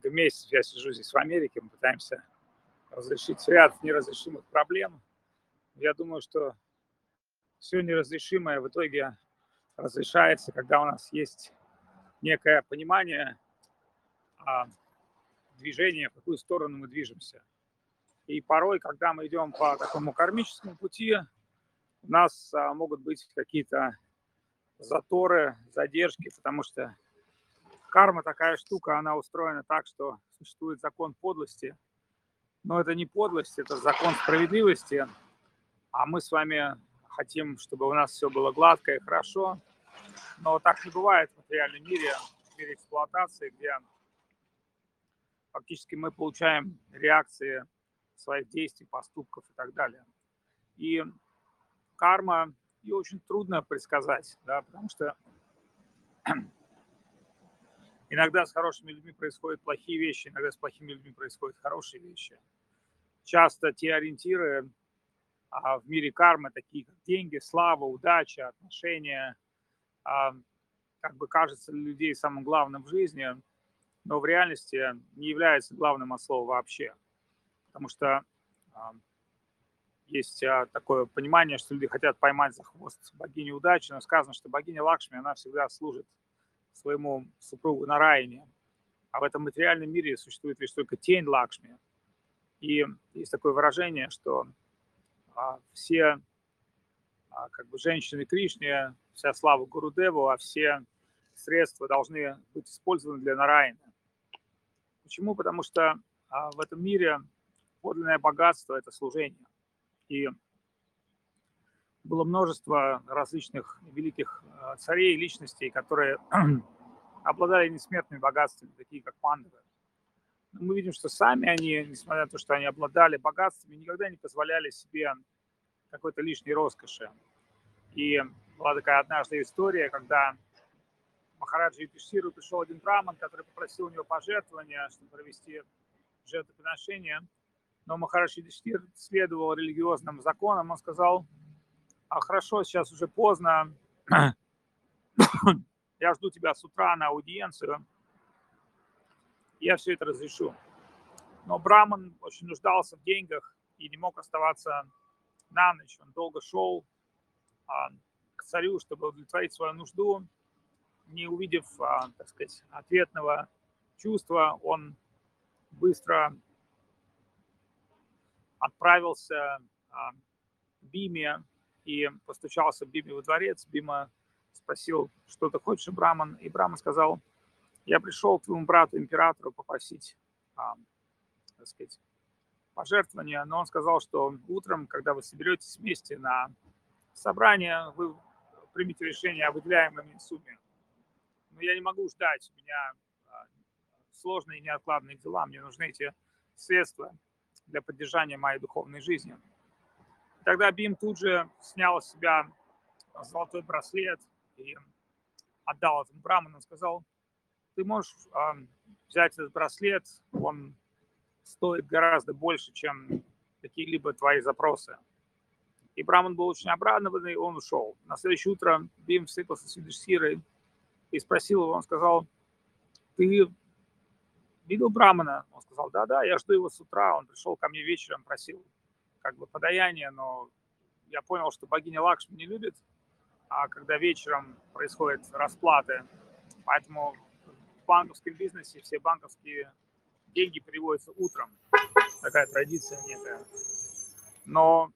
несколько месяцев я сижу здесь в Америке, мы пытаемся разрешить ряд неразрешимых проблем. Я думаю, что все неразрешимое в итоге разрешается, когда у нас есть некое понимание а, движения, в какую сторону мы движемся. И порой, когда мы идем по такому кармическому пути, у нас могут быть какие-то заторы, задержки, потому что карма такая штука, она устроена так, что существует закон подлости. Но это не подлость, это закон справедливости. А мы с вами хотим, чтобы у нас все было гладко и хорошо. Но так не бывает в материальном мире, в мире эксплуатации, где фактически мы получаем реакции своих действий, поступков и так далее. И карма, ее очень трудно предсказать, да, потому что иногда с хорошими людьми происходят плохие вещи, иногда с плохими людьми происходят хорошие вещи. Часто те ориентиры в мире кармы, такие как деньги, слава, удача, отношения, а, как бы кажется для людей самым главным в жизни, но в реальности не является главным от слова вообще. Потому что а, есть такое понимание, что люди хотят поймать за хвост богиню удачи, но сказано, что богиня Лакшми, она всегда служит своему супругу Нараяне. А в этом материальном мире существует лишь только тень Лакшми. И есть такое выражение, что все как бы женщины Кришне, вся слава Гурудеву, а все средства должны быть использованы для Нараяна. Почему? Потому что в этом мире подлинное богатство – это служение. И было множество различных великих царей и личностей, которые обладали несметными богатствами, такие как пандавы. Но мы видим, что сами они, несмотря на то, что они обладали богатствами, никогда не позволяли себе какой-то лишней роскоши. И была такая однажды история, когда Махараджа Юдхиштхиру пришел один браман, который попросил у него пожертвования, чтобы провести жертвоприношение. Но Махарадж Юдхиштхир следовал религиозным законам. Он сказал: хорошо, сейчас уже поздно, я жду тебя с утра на аудиенцию, я все это разрешу. Но браман очень нуждался в деньгах и не мог оставаться на ночь. Он долго шел к царю, чтобы удовлетворить свою нужду. Не увидев, так сказать, ответного чувства, он быстро отправился к Биме и постучался в Биме во дворец. Бима спросил: что ты хочешь, Браман? И Браман сказал: я пришел к твоему брату императору попросить, так сказать, пожертвования, но он сказал, что утром, когда вы соберетесь вместе на собрание, вы примете решение о выделяемой сумме. Но я не могу ждать, у меня сложные и неоткладные дела, мне нужны эти средства для поддержания моей духовной жизни. Тогда Бим тут же снял с себя золотой браслет и отдал этому браману. Он сказал: ты можешь взять этот браслет, он стоит гораздо больше, чем какие-либо твои запросы. И браман был очень обрадованный, он ушел. На следующее утро Бим встретился с Юдхиштхирой и спросил его, он сказал: ты видел брамана? Он сказал: да, я жду его с утра, он пришел ко мне вечером, просил как бы подаяние, но я понял, что богиня Лакшми не любит, а когда вечером происходят расплаты, поэтому в банковском бизнесе все банковские деньги переводятся утром. Такая традиция некая. Но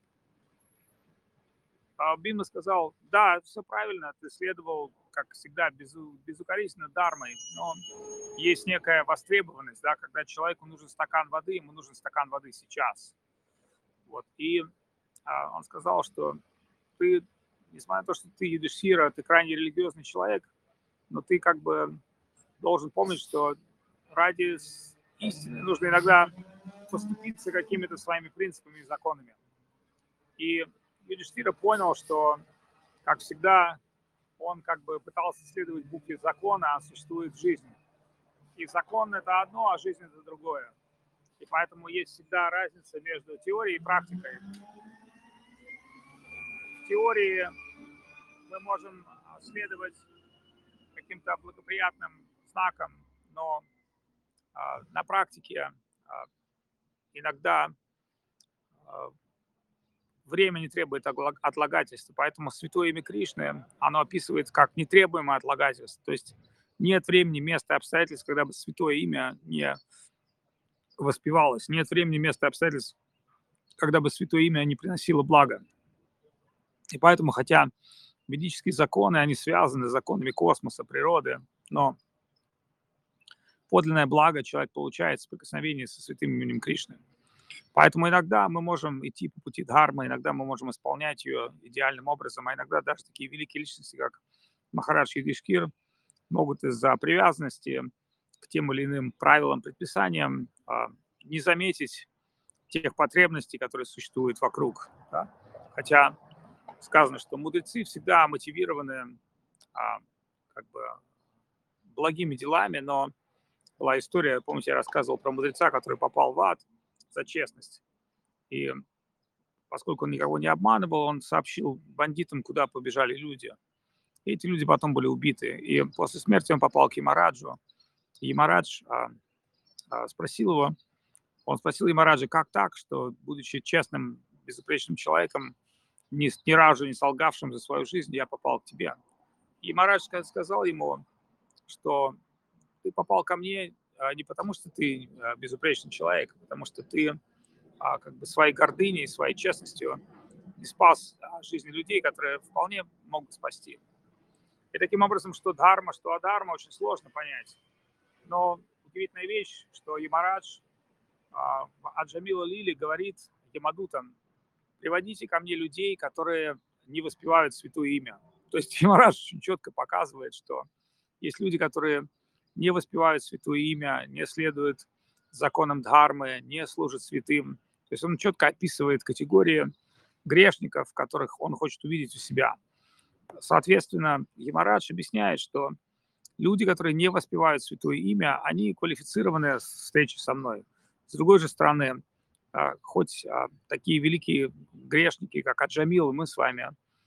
Бима сказал: да, все правильно, ты следовал, как всегда, безукоризненно дармой, но есть некая востребованность, да, когда человеку нужен стакан воды, ему нужен стакан воды сейчас. Вот. И он сказал, что ты, несмотря на то, что ты Юдхиштхира, ты крайне религиозный человек, но ты как бы должен помнить, что ради истины нужно иногда поступиться какими-то своими принципами и законами. И Юдхиштхира понял, что, как всегда, он как бы пытался следовать букве закона, а существует жизнь. И закон – это одно, а жизнь – это другое. И поэтому есть всегда разница между теорией и практикой. В теории мы можем следовать каким-то благоприятным знакам, но На практике иногда время не требует отлагательства, поэтому святое имя Кришны, оно описывается как нетребуемое отлагательство. То есть нет времени, места и обстоятельств, когда бы святое имя не воспевалось. Нет времени, места и обстоятельств, когда бы святое имя не приносило благо. И поэтому, хотя ведические законы, они связаны с законами космоса, природы, но подлинное благо человек получает в соприкосновении со святым именем Кришны. Поэтому иногда мы можем идти по пути дхармы, иногда мы можем исполнять ее идеальным образом, а иногда даже такие великие личности, как Махарадж Юдхиштхир, могут из-за привязанности к тем или иным правилам, предписаниям не заметить тех потребностей, которые существуют вокруг. Да? Хотя сказано, что мудрецы всегда мотивированы как бы благими делами, но была история, помните, я рассказывал про мудреца, который попал в ад за честность. И поскольку он никого не обманывал, он сообщил бандитам, куда побежали люди. И эти люди потом были убиты. И после смерти он попал к Ямараджу. И Ямарадж спросил его, он спросил Ямараджа, как так, что, будучи честным, безупречным человеком, ни разу не солгавшим за свою жизнь, я попал к тебе. И Ямарадж сказал ему, что ты попал ко мне не потому, что ты безупречный человек, а потому что ты как бы своей гордыней, своей честностью не спас жизни людей, которые вполне могут спасти. И таким образом, что дхарма, что адхарма, очень сложно понять. Но удивительная вещь, что Ямарадж Аджамила Лили говорит Ямадутам, приводите ко мне людей, которые не воспевают святое имя. То есть Ямарадж очень четко показывает, что есть люди, которые не воспевают святое имя, не следуют законам дхармы, не служат святым. То есть он четко описывает категории грешников, которых он хочет увидеть у себя. Соответственно, Ямарадж объясняет, что люди, которые не воспевают святое имя, они квалифицированы с встречи со мной. С другой же стороны, хоть такие великие грешники, как Аджамил, мы с вами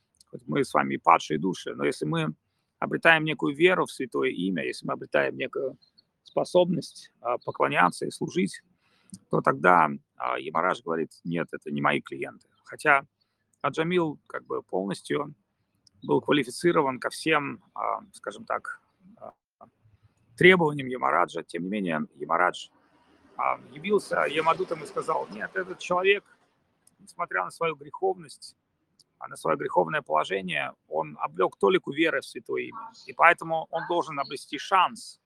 падшие души, но если мы обретаем некую веру в святое имя, если мы обретаем некую способность поклоняться и служить, то тогда Ямарадж говорит, нет, это не мои клиенты. Хотя Аджамил как бы полностью был квалифицирован ко всем, скажем так, требованиям Ямараджа. Тем не менее, Ямарадж явился Ямадутам и сказал, нет, этот человек, несмотря на свою греховность, на свое греховное положение, он облег толику веры в святое имя. И поэтому он должен обрести шанс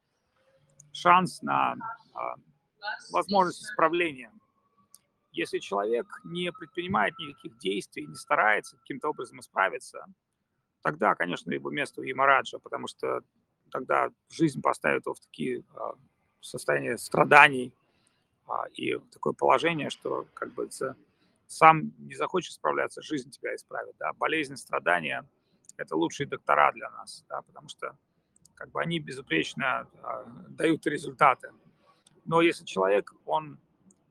на возможность исправления. Если человек не предпринимает никаких действий, не старается каким-то образом исправиться, тогда, конечно, его место у Ямараджа, потому что тогда жизнь поставит его в такие состояния страданий и такое положение, что как бы сам не захочешь справляться, жизнь тебя исправит. Да? Болезнь, страдания – это лучшие доктора для нас, да? Потому что как бы они безупречно дают результаты. Но если человек, он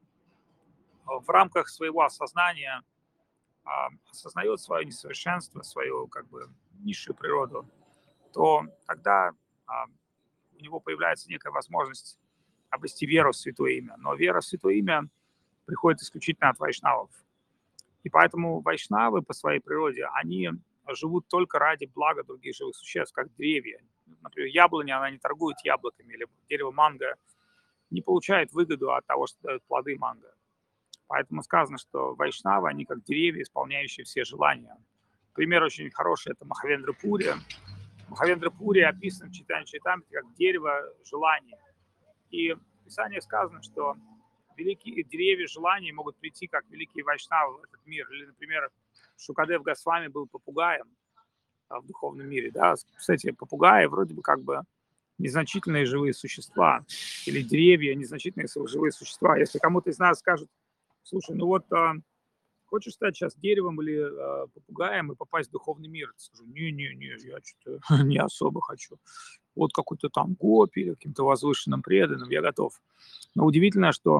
в рамках своего осознания осознает свое несовершенство, свою как бы низшую природу, то тогда у него появляется некая возможность обрести веру в святое имя. Но вера в святое имя приходит исключительно от вайшнавов. И поэтому вайшнавы по своей природе, они живут только ради блага других живых существ, как деревья. Например, яблоня, она не торгует яблоками, или дерево манго не получает выгоду от того, что дают плоды манго. Поэтому сказано, что вайшнавы, они как деревья, исполняющие все желания. Пример очень хороший – это Махавендра Пури. Махавендра Пури описан в Чайтанья Чаритамрите как дерево желания. И в Писании сказано, что великие деревья желаний могут прийти как великие вайшнавы в этот мир. Или, например, Шукадев Госвами был попугаем в духовном мире. Да? Кстати, попугаи вроде бы как бы незначительные живые существа. Или деревья незначительные живые существа. Если кому-то из нас скажут, слушай, ну вот хочешь стать сейчас деревом или попугаем и попасть в духовный мир? Я скажу, не, я что-то не особо хочу. Вот какой-то там гопи или каким-то возвышенным преданным, я готов. Но удивительно, что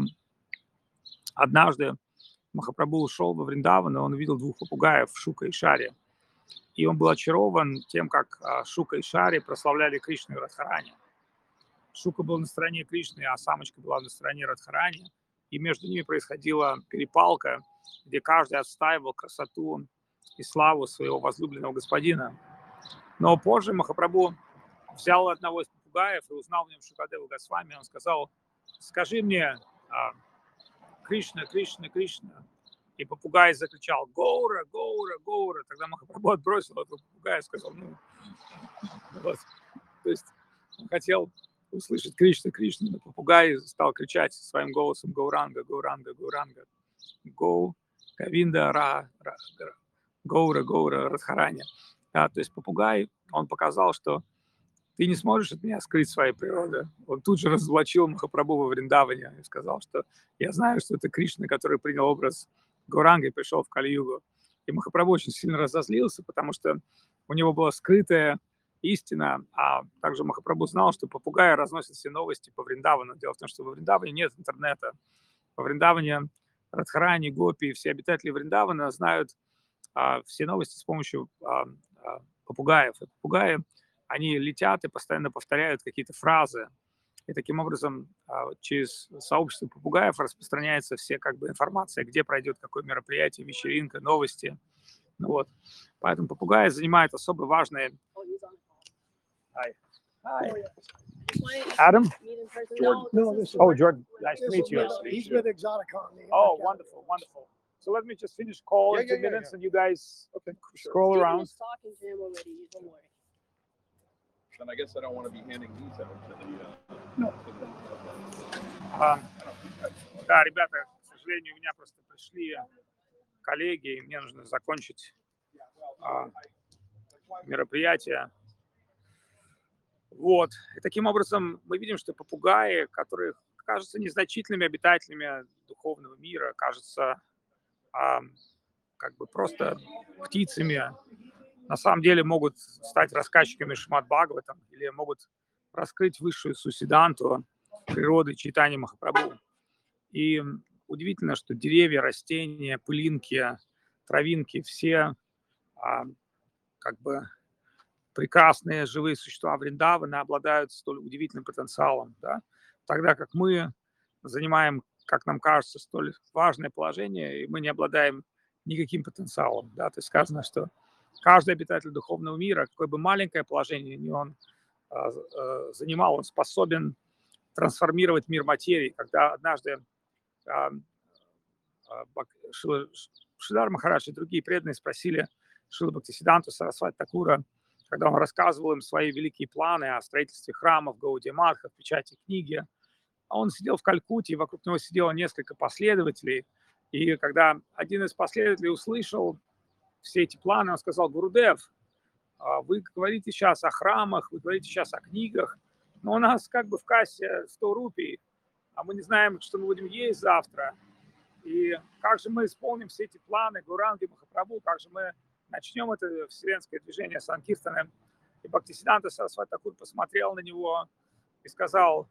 однажды Махапрабху ушел во Вриндаван, и он увидел двух попугаев, Шука и Шари. И он был очарован тем, как Шука и Шари прославляли Кришну и Радхарани. Шука был на стороне Кришны, а самочка была на стороне Радхарани. И между ними происходила перепалка, где каждый отстаивал красоту и славу своего возлюбленного господина. Но позже Махапрабху взял одного из попугаев и узнал в нем Шукадеву Госвами. Он сказал: скажи мне, Кришна, Кришна, Кришна. И попугай закричал: Гоура, Гоура, Гоура. Тогда Махапрабху отбросил этого попугая и сказал: вот. То есть он хотел услышать Кришна, Кришна, но попугай стал кричать своим голосом: Гауранга, Гауранга, Гауранга, Гоу, Говинда, Гоура, Гоура, Радхарани. То есть попугай, он показал, что ты не сможешь от меня скрыть своей природы. Он тут же разоблачил Махапрабху во Вриндаване и сказал, что я знаю, что это Кришна, который принял образ Гауранга и пришел в Кали-югу. И Махапрабху очень сильно разозлился, потому что у него была скрытая истина, а также Махапрабху знал, что попугаи разносят все новости по Вриндавану. Дело в том, что во Вриндаване нет интернета. Во Вриндаване Радхарани, Гопи, все обитатели Вриндавана знают все новости с помощью попугаев. И попугаи, они летят и постоянно повторяют какие-то фразы. И таким образом через сообщество попугаев распространяется все как бы информация, где пройдет какое мероприятие, вечеринка, новости. Ну вот. Поэтому попугаи занимают особо важные... Hi. Hi. Adam? Jordan. No, this is Oh, Jordan. Nice to meet you. He's with Exoticon. Oh, wonderful, wonderful. So let me just finish call in 2 minutes and you guys scroll around. Talking to him already. Don't worry. Then I guess I don't want to be handing these out to the. No. Да, ребята, к сожалению, у меня просто пришли коллеги, и мне нужно закончить мероприятие. Вот. И таким образом мы видим, что попугаи, которые кажутся незначительными обитателями духовного мира, кажутся как бы просто птицами, на самом деле могут стать рассказчиками Шримад Бхагаватам или могут раскрыть высшую сусиданту природы Чайтаньи Махапрабху. И удивительно, что деревья, растения, пылинки, травинки, все как бы прекрасные живые существа Вриндавана обладают столь удивительным потенциалом, да? Тогда как мы занимаем, как нам кажется, столь важное положение, и мы не обладаем никаким потенциалом. Да? То есть сказано, что каждый обитатель духовного мира, какое бы маленькое положение ни он занимал, он способен трансформировать мир материи. Когда однажды Шридар Махарадж и другие преданные спросили Шрила Бхактисиддханту Сарасвати Такура, когда он рассказывал им свои великие планы о строительстве храмов, Гаудия Мадха, печати книги. А он сидел в Калькутте, и вокруг него сидело несколько последователей. И когда один из последователей услышал все эти планы, он сказал: Гурудев, вы говорите сейчас о храмах, вы говорите сейчас о книгах, но у нас как бы в кассе 100 рупий, а мы не знаем, что мы будем есть завтра. И как же мы исполним все эти планы Гауранги Махапрабху, как же мы начнем это вселенское движение Санкиртаны? И Бхактисиддханта Сарасвати Такур посмотрел на него и сказал,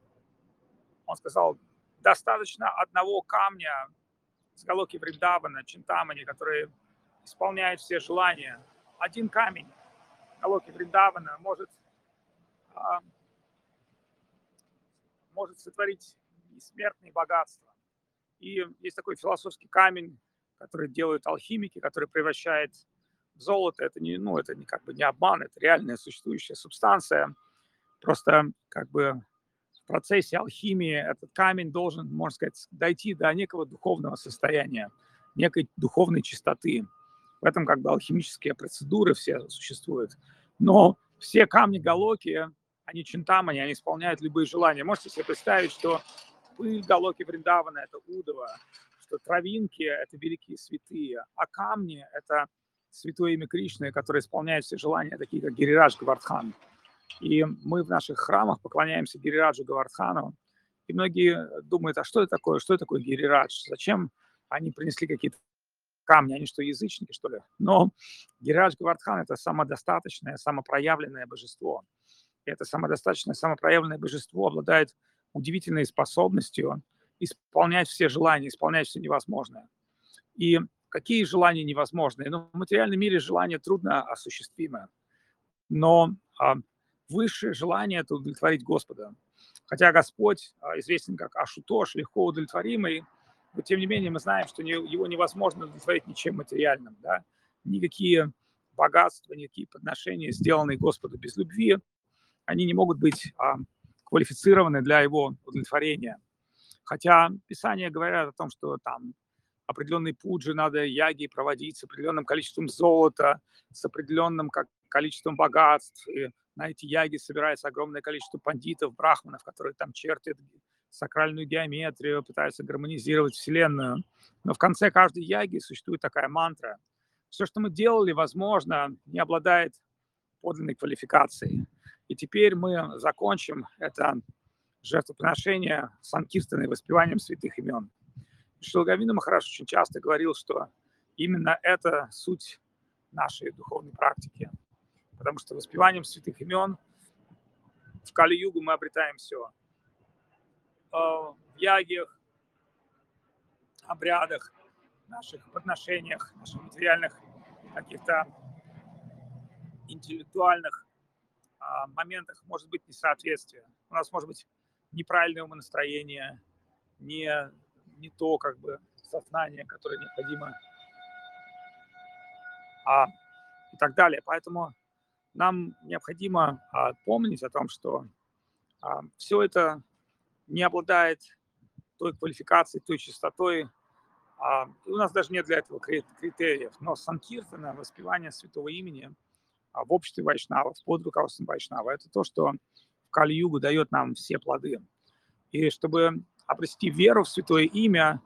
достаточно одного камня с Галоки Вриндавана, Чинтамани, который исполняет все желания. Один камень Галоки Вриндавана может сотворить бессмертные богатства. И есть такой философский камень, который делают алхимики, который превращает в золото. Это не, это как бы не обман, это реальная существующая субстанция. Просто как бы в процессе алхимии этот камень должен, можно сказать, дойти до некого духовного состояния, некой духовной чистоты. В этом как бы алхимические процедуры все существуют. Но все камни Галоки, они Чинтамани, они исполняют любые желания. Можете себе представить, что пыль Галоки Вриндавана – это Удова, что травинки – это великие святые, а камни – это святое имя Кришны, которое исполняет все желания, такие как Гирирадж Говардхан. И мы в наших храмах поклоняемся Гирираджу Говардхану. И многие думают, а что это такое? Что это такое Гирирадж? Зачем они принесли какие-то камни? Они что, язычники, что ли? Но Гирирадж Говардхан – это самодостаточное, самопроявленное божество. И это самодостаточное, самопроявленное божество обладает удивительной способностью исполнять все желания, исполнять все невозможное. И какие желания невозможные? В материальном мире желания трудно осуществимы. Но высшее желание – это удовлетворить Господа. Хотя Господь известен как Ашутош, легко удовлетворимый, но тем не менее мы знаем, что его невозможно удовлетворить ничем материальным. Да? Никакие богатства, никакие подношения, сделанные Господу без любви, они не могут быть квалифицированы для его удовлетворения. Хотя Писания говорят о том, что там определенные пуджи надо яги проводить с определенным количеством золота, с определенным количеством богатств. И на эти яги собирается огромное количество пандитов, брахманов, которые там чертят сакральную геометрию, пытаются гармонизировать Вселенную. Но в конце каждой яги существует такая мантра. Все, что мы делали, возможно, не обладает подлинной квалификацией. И теперь мы закончим это жертвоприношение санкиртаной, воспеванием святых имен. Шрила Говинда Махарадж очень часто говорил, что именно это суть нашей духовной практики. Потому что воспеванием святых имен в Кали-югу мы обретаем все. В ягиях, обрядах, наших подношениях, наших материальных каких-то интеллектуальных моментах может быть несоответствие. У нас может быть неправильное умонастроение, не то как бы сознание, которое необходимо, и так далее. Поэтому нам необходимо помнить о том, что все это не обладает той квалификацией, той чистотой. И у нас даже нет для этого критериев. Но санкиртана, воспевание святого имени в обществе вайшнавов, под руководством вайшнава, это то, что в Кали-югу дает нам все плоды. И чтобы обрести веру в святое имя,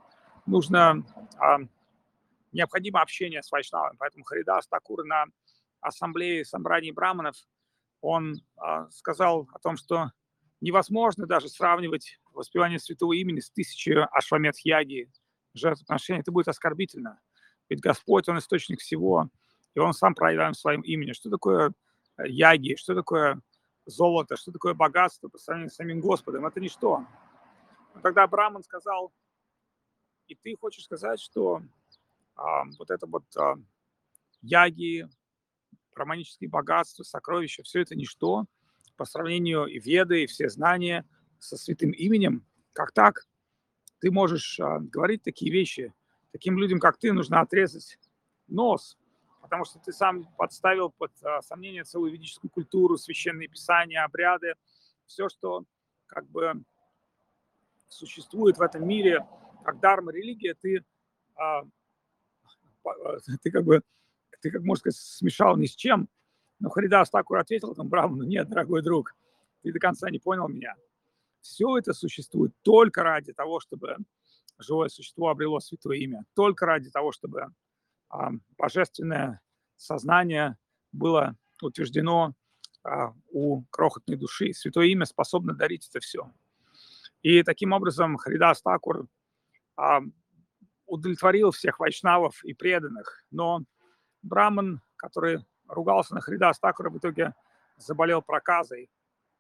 необходимо общение с вайшнавами. Поэтому Харидас Такур на ассамблее собраний браманов, он сказал о том, что невозможно даже сравнивать воспевание святого имени с 1000 ашвамедх-яги, жертвоприношений. Это будет оскорбительно. Ведь Господь, Он источник всего, и Он сам проявляем своим именем. Что такое яги, что такое золото, что такое богатство по сравнению с самим Господом? Это ничто. Но тогда Браман сказал: и ты хочешь сказать, что вот это вот яги, браманические богатства, сокровища, все это ничто по сравнению и веды, и все знания со святым именем? Как так? Ты можешь говорить такие вещи. Таким людям, как ты, нужно отрезать нос, потому что ты сам подставил под сомнение целую ведическую культуру, священные писания, обряды, все, что как бы существует в этом мире, как дарма, религия, ты как можно сказать, смешал ни с чем. Но Харидас Такур ответил там Браману: нет, дорогой друг, ты до конца не понял меня. Все это существует только ради того, чтобы живое существо обрело святое имя, только ради того, чтобы божественное сознание было утверждено у крохотной души. Святое имя способно дарить это все. И таким образом Харидас Такур удовлетворил всех вайшнавов и преданных. Но Браман, который ругался на Харидас Такура, в итоге заболел проказой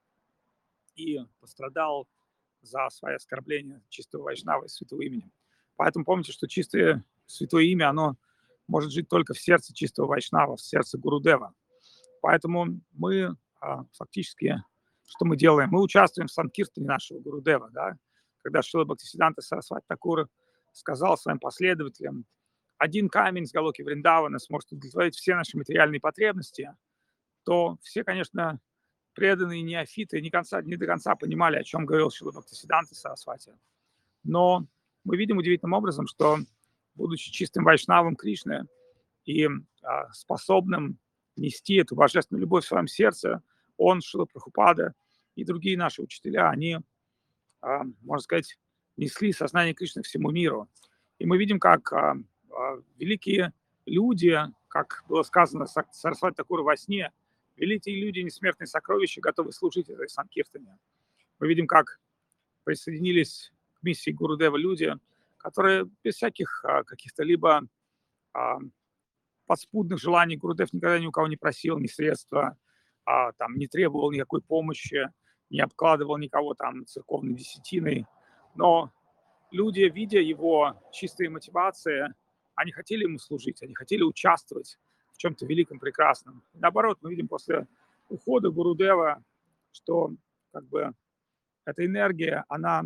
и пострадал за свои оскорбления чистого вайшнава и святого имени. Поэтому помните, что чистое святое имя, оно может жить только в сердце чистого вайшнава, в сердце Гурудева. Поэтому мы фактически, что мы делаем? Мы участвуем в санкиртане нашего Гурудева, да? Когда Шрила Бхактисиддханта Сарасвати Такур сказал своим последователям: один камень с Галоки Вриндавана сможет удовлетворить все наши материальные потребности, то все, конечно, преданные неофиты не до конца понимали, о чем говорил Шрила Бхактисиддханта Сарасвати. Но мы видим удивительным образом, что, будучи чистым вайшнавом Кришны и способным нести эту божественную любовь в своем сердце, он, Шрила Прабхупада и другие наши учителя, они, можно сказать, несли сознание Кришны всему миру. И мы видим, как великие люди, как было сказано Сарасвати Такуру во сне, великие люди, несмертные сокровища, готовы служить этой санкиртане. Мы видим, как присоединились к миссии Гурудева люди, которые без всяких каких-то либо подспудных желаний, Гурудев никогда ни у кого не просил ни средства, там, не требовал никакой помощи, не обкладывал никого там церковной десятиной. Но люди, видя его чистые мотивации, они хотели ему служить, они хотели участвовать в чем-то великом, прекрасном. Наоборот, мы видим после ухода Гурудева, что как бы эта энергия, она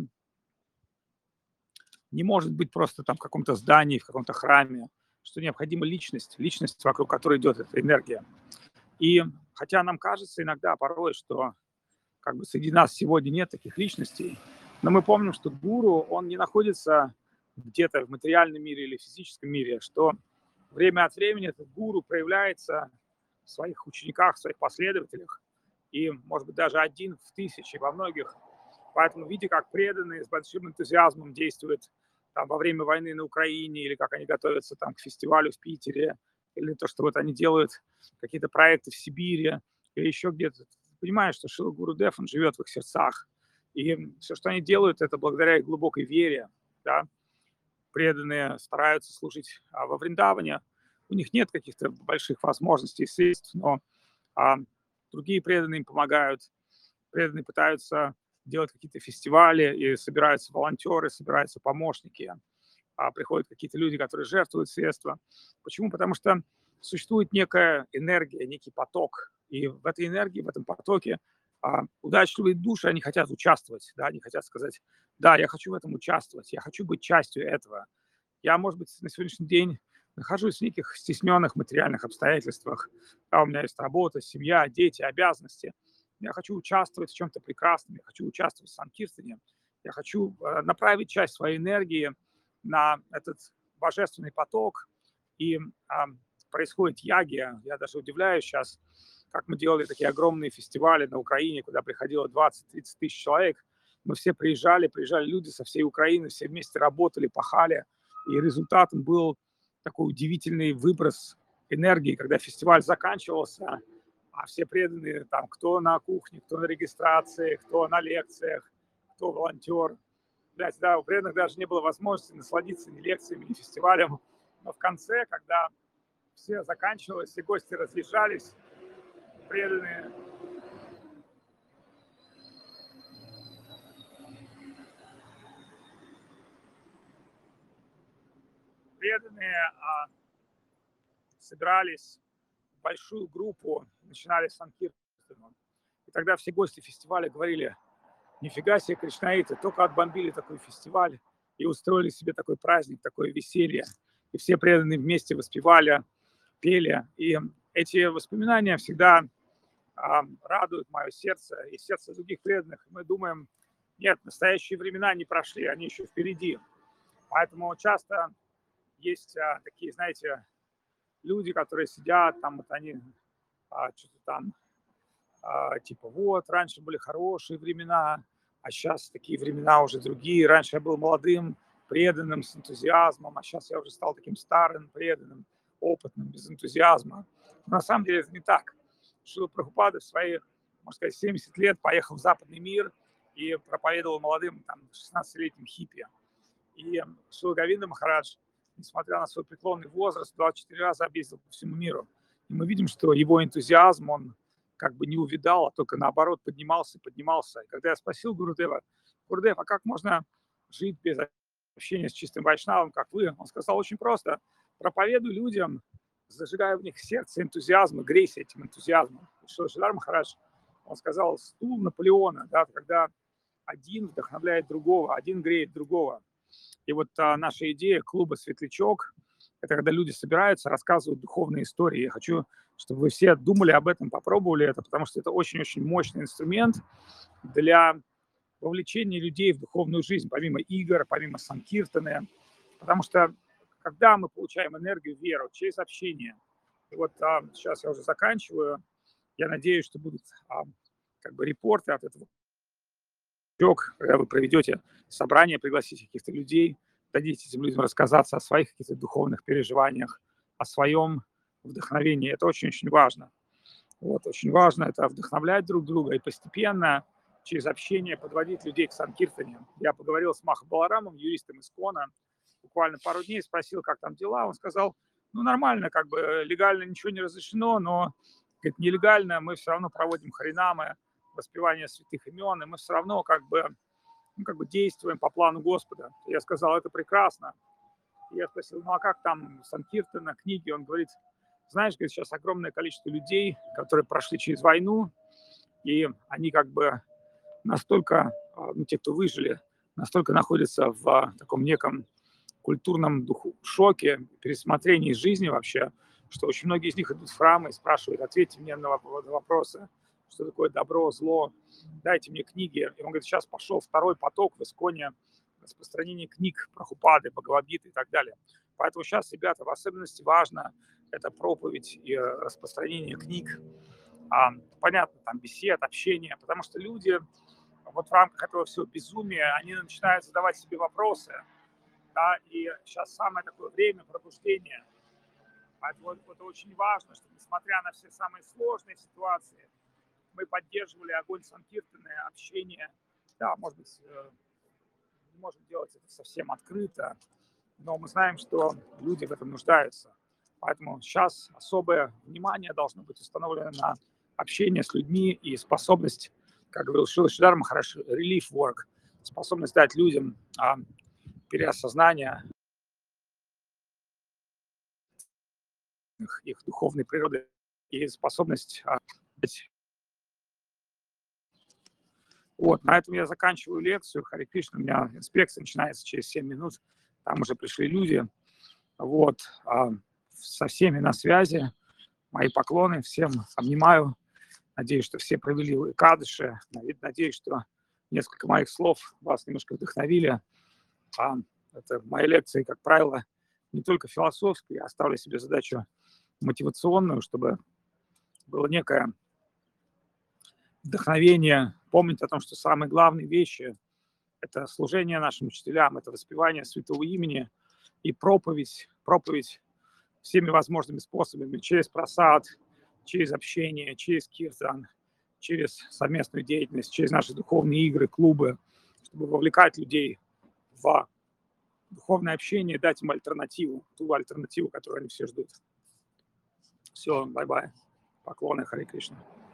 не может быть просто там в каком-то здании, в каком-то храме, что необходима личность, вокруг которой идет эта энергия. И хотя нам кажется иногда, порой, что как бы среди нас сегодня нет таких личностей, но мы помним, что гуру, он не находится где-то в материальном мире или физическом мире, что время от времени этот гуру проявляется в своих учениках, в своих последователях, и, может быть, даже один в тысячи, во многих. Поэтому, видя, как преданные с большим энтузиазмом действуют там, во время войны на Украине, или как они готовятся там, к фестивалю в Питере, или то, что вот они делают какие-то проекты в Сибири, или еще где-то, ты понимаешь, что Шрила Гурудев, он живет в их сердцах. И все, что они делают, это благодаря их глубокой вере. Да? Преданные стараются служить во Вриндаване. У них нет каких-то больших возможностей и средств, но другие преданные им помогают. Преданные пытаются делать какие-то фестивали, и собираются волонтеры, собираются помощники, приходят какие-то люди, которые жертвуют средства. Почему? Потому что существует некая энергия, некий поток, и в этой энергии, в этом потоке удачливые души, они хотят участвовать, да, они хотят сказать, да, я хочу в этом участвовать, я хочу быть частью этого. Я, может быть, на сегодняшний день нахожусь в неких стесненных материальных обстоятельствах. Да, у меня есть работа, семья, дети, обязанности. Я хочу участвовать в чем-то прекрасном, я хочу участвовать в Санкиртане, я хочу направить часть своей энергии на этот божественный поток. И происходит ягия. Я даже удивляюсь сейчас, как мы делали такие огромные фестивали на Украине, куда приходило 20-30 тысяч человек. Мы все приезжали люди со всей Украины, все вместе работали, пахали. И результатом был такой удивительный выброс энергии, когда фестиваль заканчивался, а все преданные, там, кто на кухне, кто на регистрации, кто на лекциях, кто волонтер. Блядь, да, у преданных даже не было возможности насладиться ни лекциями, ни фестивалем. Но в конце, когда все заканчивалось, все гости разъезжались, преданные собирались в большую группу, начинали Санкиртану. И тогда все гости фестиваля говорили, нифига себе, кришнаиты, только отбомбили такой фестиваль и устроили себе такой праздник, такое веселье. И все преданные вместе воспевали, пели. И эти воспоминания всегда радуют мое сердце и сердце других преданных. Мы думаем, нет, настоящие времена не прошли, они еще впереди. Поэтому часто есть такие, знаете, люди, которые сидят, там вот они что-то там, типа вот, раньше были хорошие времена, а сейчас такие времена уже другие. Раньше я был молодым, преданным, с энтузиазмом, а сейчас я уже стал таким старым, преданным, опытным, без энтузиазма. Но на самом деле это не так. Шрила Прабхупада в свои, можно сказать, 70 лет поехал в западный мир и проповедовал молодым, там, 16-летним хиппи. И Шрила Говинда Махарадж, несмотря на свой преклонный возраст, 24 раза объездил по всему миру. И мы видим, что его энтузиазм, он как бы не увидал, а только наоборот поднимался и поднимался. И когда я спросил Гурудева, Гурудев, а как можно жить без общения с чистым вайшнавом, как вы? Он сказал очень просто, проповедуй людям, зажигая в них сердце энтузиазма, грейся этим энтузиазмом. Что Шридар Махарадж, он сказал, стул Наполеона, да, когда один вдохновляет другого, один греет другого. И вот наша идея клуба «Светлячок» — это когда люди собираются, рассказывают духовные истории. Я хочу, чтобы вы все думали об этом, попробовали это, потому что это очень-очень мощный инструмент для вовлечения людей в духовную жизнь, помимо игр, помимо санкиртаны. Потому что когда мы получаем энергию, веру через общение, и вот сейчас я уже заканчиваю, я надеюсь, что будут как бы репорты от этого, когда вы проведете собрание, пригласите каких-то людей, дадите этим людям рассказаться о своих каких-то духовных переживаниях, о своем вдохновении. Это очень-очень важно. Вот, очень важно это вдохновлять друг друга и постепенно через общение подводить людей к Санкиртане. Я поговорил с Маха Баларамом, юристом ИСККОНа, буквально пару дней, спросил, как там дела. Он сказал, ну нормально, как бы легально ничего не разрешено, но говорит, нелегально мы все равно проводим харинамы, воспевание святых имен, и мы все равно как бы действуем по плану Господа. Я сказал, это прекрасно. И я спросил, ну а как там Санкиртана, книги? Он говорит, знаешь, говорит, сейчас огромное количество людей, которые прошли через войну, и они как бы настолько те, кто выжили, настолько находятся в таком неком культурном шоке, пересмотрении жизни вообще, что очень многие из них идут в храмы и спрашивают: ответьте мне на вопросы, что такое добро, зло, дайте мне книги. И он говорит, сейчас пошел второй поток в Исконе распространения книг Прабхупады, Бхагавад-гиты и так далее. Поэтому сейчас, ребята, в особенности важно это проповедь и распространение книг, понятно, там бесед, общение, потому что люди вот в рамках этого всего безумия, они начинают задавать себе вопросы, да, и сейчас самое такое время пробуждения. Поэтому это очень важно, что несмотря на все самые сложные ситуации, мы поддерживали огонь Санкиртаны, общение. Да, может быть, не можем делать это совсем открыто, но мы знаем, что люди в этом нуждаются. Поэтому сейчас особое внимание должно быть установлено на общение с людьми и способность, как говорил Шрила Шридар Махарадж, relief work, способность дать людям переосознание их духовной природы и способность Вот, на этом я заканчиваю лекцию. Харе Кришна, у меня инспекция начинается через 7 минут. Там уже пришли люди. Вот, со всеми на связи. Мои поклоны, всем обнимаю. Надеюсь, что все провели кадыши. Надеюсь, что несколько моих слов вас немножко вдохновили. Это мои лекции, как правило, не только философские. Я ставлю себе задачу мотивационную, чтобы было некое вдохновение, помнить о том, что самые главные вещи – это служение нашим учителям, это воспевание святого имени и проповедь всеми возможными способами, через просад, через общение, через киртан, через совместную деятельность, через наши духовные игры, клубы, чтобы вовлекать людей в духовное общение, дать им альтернативу, ту альтернативу, которую они все ждут. Все, бай-бай. Поклоны, Харе Кришна.